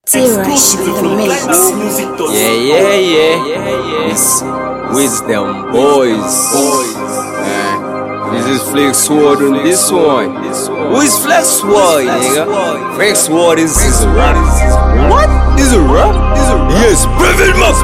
T-Rush in the mix. Yeah. It's Wisdom Boys. This is Flex Sword on this one. Who is Flex Sword, nigga? Flex Sword is a rap. What? Is a rap? Yes, Brevin, my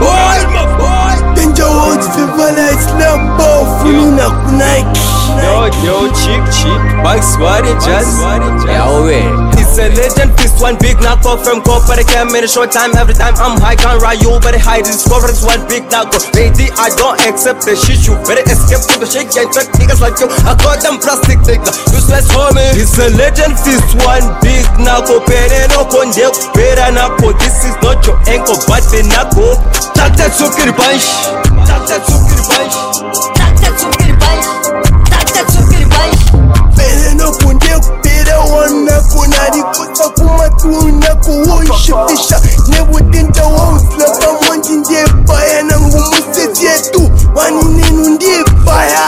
boy. Danger Words, Fever Lights, Lambo, Fulina, Nike. Yo, chick, Bugs, what it just? Yeah, it's a legend, fist one big knock off from go, but I can't in a short time. Every time I'm high, can't ride you, but I hide this cover. It's one big knock off. Lady, I don't accept the shit, you better escape from the shake and track niggas like you. I call them plastic nigga, useless homie. It's a legend, fist one big knock off. Better no condeal, better knock off. This is not your ankle, but the knock off. Talk that sucker bunch. Talk that sucker bunch. Talk that sucker bunch. Talk that sucker bunch. Better no condeal, better one knock on. Kuta kumatuna kuwonshipisha nebudinta womflapa mwanji ndiye baya na ngumuseti yetu wani nenu ndiye baya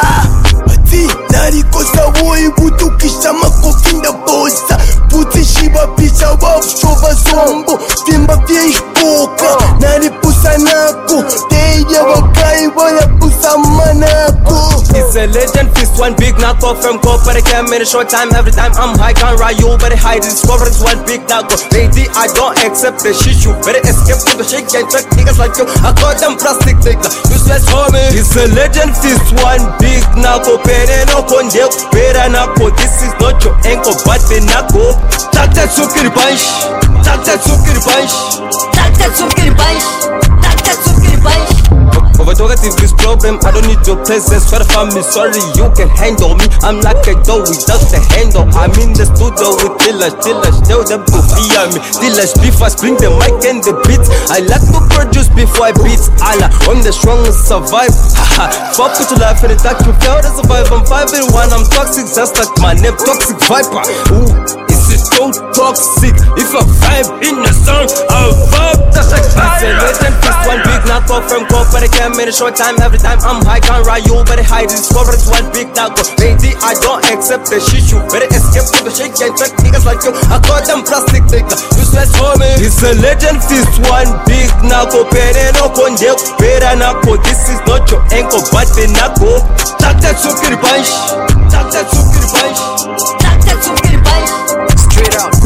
ati narikosa woyi butukisha makokinda bosa puti shiba picha wafshova zombo vimba vya ishpoka naripusa nako teya wakai waya pusa manako. It's a legend, fist one big knock off from go, but I can't in a short time. Every time I'm high, can't ride you, but I hide this cover. It's one big knock off. Lady, I don't accept the shit, you better escape from the shake and track niggas like you. I call them plastic nigga, useless homie. It's a legend, fist one big knock off. Better no condeal, better knock off. This is not your ankle, but the knock off. Talk that sucker bunch. Talk that sucker bunch. Talk that sucker bunch. Talk that sucker bunch. Over talkative this problem, I don't need your presence. What if I'm sorry, you can handle me. I'm like a dog without the handle. I'm in the studio with Dillash, tell them to fear me. Dillash, beef, I bring the mic and the beats. I like to produce before I beat Allah. I'm the strongest survive. Haha, fuck with your life and attack you fail to survive. I'm 5 in 1, I'm toxic, just like my name, Toxic Viper. Ooh, it's so toxic. If I vibe in the song, I'll vibe. That's like fire. It's a legend, fist one big knock off from go, but I can't in a short time. Every time I'm high, can't ride you, but I hide this cover. It's one big knock off. Lady, I don't accept the shit, you better escape from the shake and track niggas like you. I call them plastic nigga, useless homie. It's a legend, fist one big knock off. Better no condeal, better knock off. This is not your ankle, but the knock off. Talk that sucker bunch. Talk that sucker bunch. Talk that sucker bunch. Straight out.